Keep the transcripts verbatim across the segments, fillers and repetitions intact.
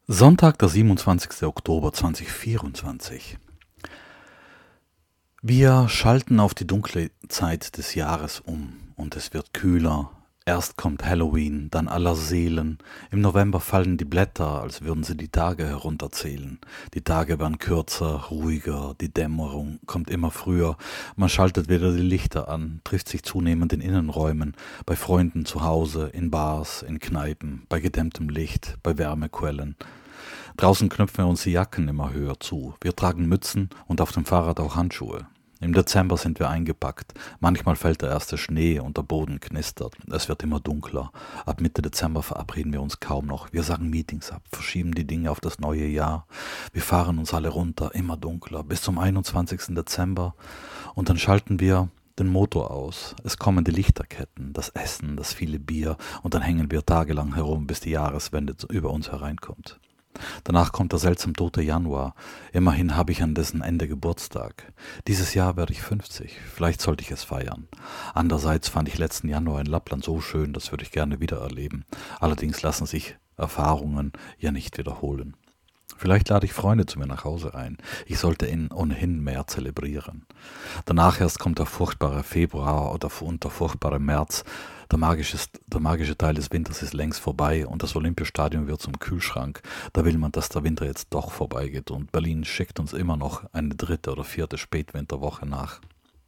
Sonntag, der siebenundzwanzigster Oktober zweitausendvierundzwanzig. Wir schalten auf die dunkle Zeit des Jahres um und es wird kühler. Erst kommt Halloween, dann Allerseelen. Im November fallen die Blätter, als würden sie die Tage herunterzählen. Die Tage werden kürzer, ruhiger, die Dämmerung kommt immer früher. Man schaltet wieder die Lichter an, trifft sich zunehmend in Innenräumen, bei Freunden zu Hause, in Bars, in Kneipen, bei gedämmtem Licht, bei Wärmequellen. Draußen knöpfen wir uns die Jacken immer höher zu. Wir tragen Mützen und auf dem Fahrrad auch Handschuhe. Im Dezember sind wir eingepackt. Manchmal fällt der erste Schnee und der Boden knistert. Es wird immer dunkler. Ab Mitte Dezember verabreden wir uns kaum noch. Wir sagen Meetings ab, verschieben die Dinge auf das neue Jahr. Wir fahren uns alle runter, immer dunkler, bis zum einundzwanzigsten Dezember. Und dann schalten wir den Motor aus. Es kommen die Lichterketten, das Essen, das viele Bier. Und dann hängen wir tagelang herum, bis die Jahreswende über uns hereinkommt. Danach kommt der seltsam tote Januar. Immerhin habe ich an dessen Ende Geburtstag. Dieses Jahr werde ich fünfzig. Vielleicht sollte ich es feiern. Andererseits fand ich letzten Januar in Lappland so schön, das würde ich gerne wieder erleben. Allerdings lassen sich Erfahrungen ja nicht wiederholen. Vielleicht lade ich Freunde zu mir nach Hause ein. Ich sollte ihn ohnehin mehr zelebrieren. Danach erst kommt der furchtbare Februar oder der furchtbare März. Der magische, der magische Teil des Winters ist längst vorbei und das Olympiastadion wird zum Kühlschrank. Da will man, dass der Winter jetzt doch vorbeigeht und Berlin schickt uns immer noch eine dritte oder vierte Spätwinterwoche nach.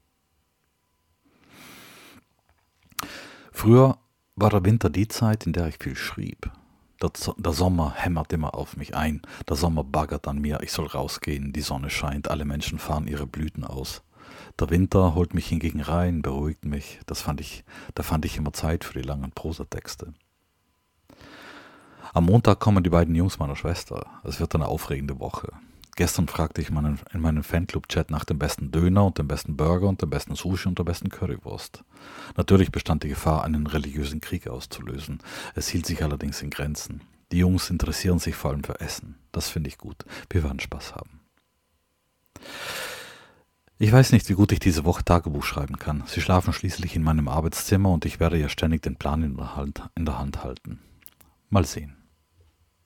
Früher war der Winter die Zeit, in der ich viel schrieb. Der, der Sommer hämmert immer auf mich ein, der Sommer baggert an mir, ich soll rausgehen, die Sonne scheint, alle Menschen fahren ihre Blüten aus. Der Winter holt mich hingegen rein, beruhigt mich, das fand ich, da fand ich immer Zeit für die langen Prosatexte. Am Montag kommen die beiden Jungs meiner Schwester, es wird eine aufregende Woche. Gestern fragte ich meinen, in meinem Fanclub-Chat nach dem besten Döner und dem besten Burger und dem besten Sushi und der besten Currywurst. Natürlich bestand die Gefahr, einen religiösen Krieg auszulösen. Es hielt sich allerdings in Grenzen. Die Jungs interessieren sich vor allem für Essen. Das finde ich gut. Wir werden Spaß haben. Ich weiß nicht, wie gut ich diese Woche Tagebuch schreiben kann. Sie schlafen schließlich in meinem Arbeitszimmer und ich werde ja ständig den Plan in der Hand, in der Hand halten. Mal sehen.